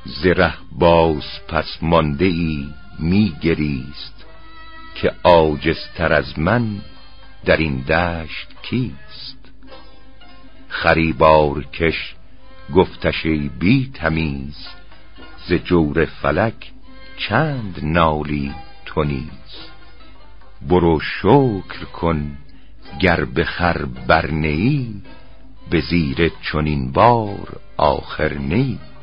ز ره باز پس مانده ای می گریست، که عاجزتر از من در این دشت کیست؟ خریبار کش گفتش ای بی تمیز، ز جور فلک چند نالی تو نیز. برو شکر کن گر به خر بر نیی، به زیر چنین بار آخر نیی.